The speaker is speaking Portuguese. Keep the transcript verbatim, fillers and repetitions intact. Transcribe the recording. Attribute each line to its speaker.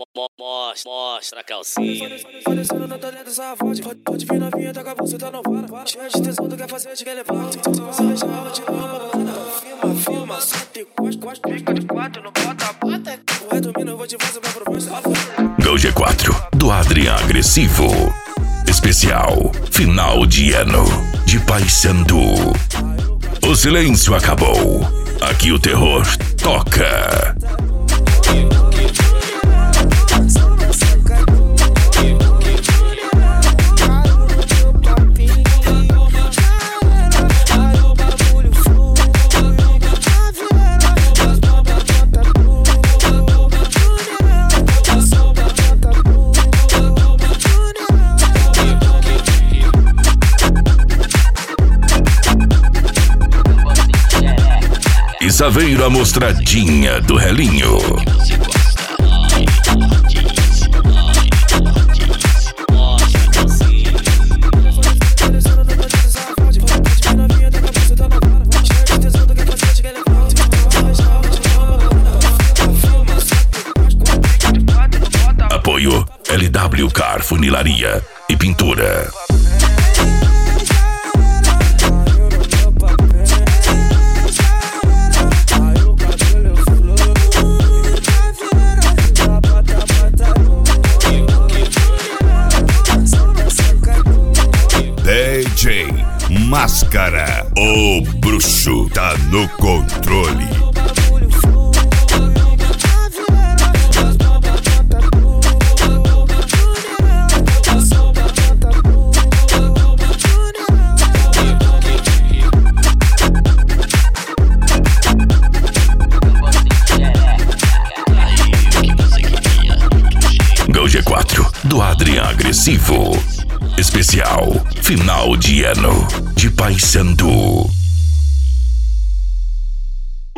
Speaker 1: Mostra, mostra a calcinha.
Speaker 2: Parecendo na tua dessa voz. Pode vir novinha, tá com a buceta, não para. Cheia de tesão, tu quer fazer, te quer levar. Se você deixar ela, te dá uma banana. Filma, filma, só te gosta, gosta. Fica de quatro, não bota, bota. O resto mina, eu vou te fazer uma proposta.
Speaker 3: Gol G quatro, do Adrian Agressivo. Especial, final de ano, de Paysandu. O silêncio acabou. Aqui o terror toca. E Saveiro a mostradinha do relinho. Apoio L W Car Funilaria e Pintura. D J Máscara, o bruxo tá no controle. Gol G quatro, do Adrian Agressivo. Especial, final de ano, de Paysandu.